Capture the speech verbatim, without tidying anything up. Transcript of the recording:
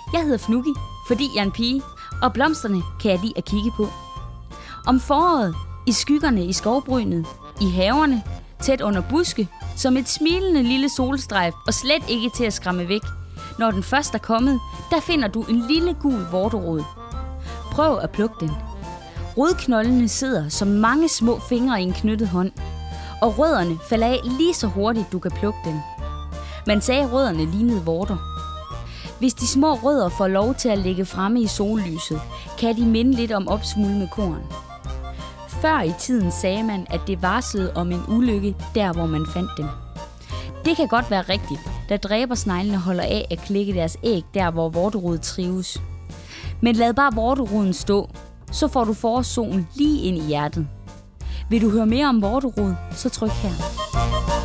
Jeg hedder Fnuki, fordi jeg er en pige, og blomsterne kan jeg lide at kigge på. Om foråret, i skyggerne i skovbrynet, i haverne, tæt under buske, som et smilende lille solstrejf og slet ikke til at skræmme væk. Når den først er kommet, der finder du en lille gul vorterod. Prøv at plukke den. Rodknoldene sidder som mange små fingre i en knyttet hånd, og rødderne falder af lige så hurtigt du kan plukke den. Man sagde, at rødderne lignede vorter. Hvis de små rødder får lov til at ligge fremme i sollyset, kan de minde lidt om opsmulmet korn. Før i tiden sagde man, at det varslede om en ulykke der, hvor man fandt dem. Det kan godt være rigtigt, da dræbersneglene holder af at klikke deres æg der, hvor vorterod trives. Men lad bare vorteroden stå, så får du forårssolen lige ind i hjertet. Vil du høre mere om vorterod, så tryk her.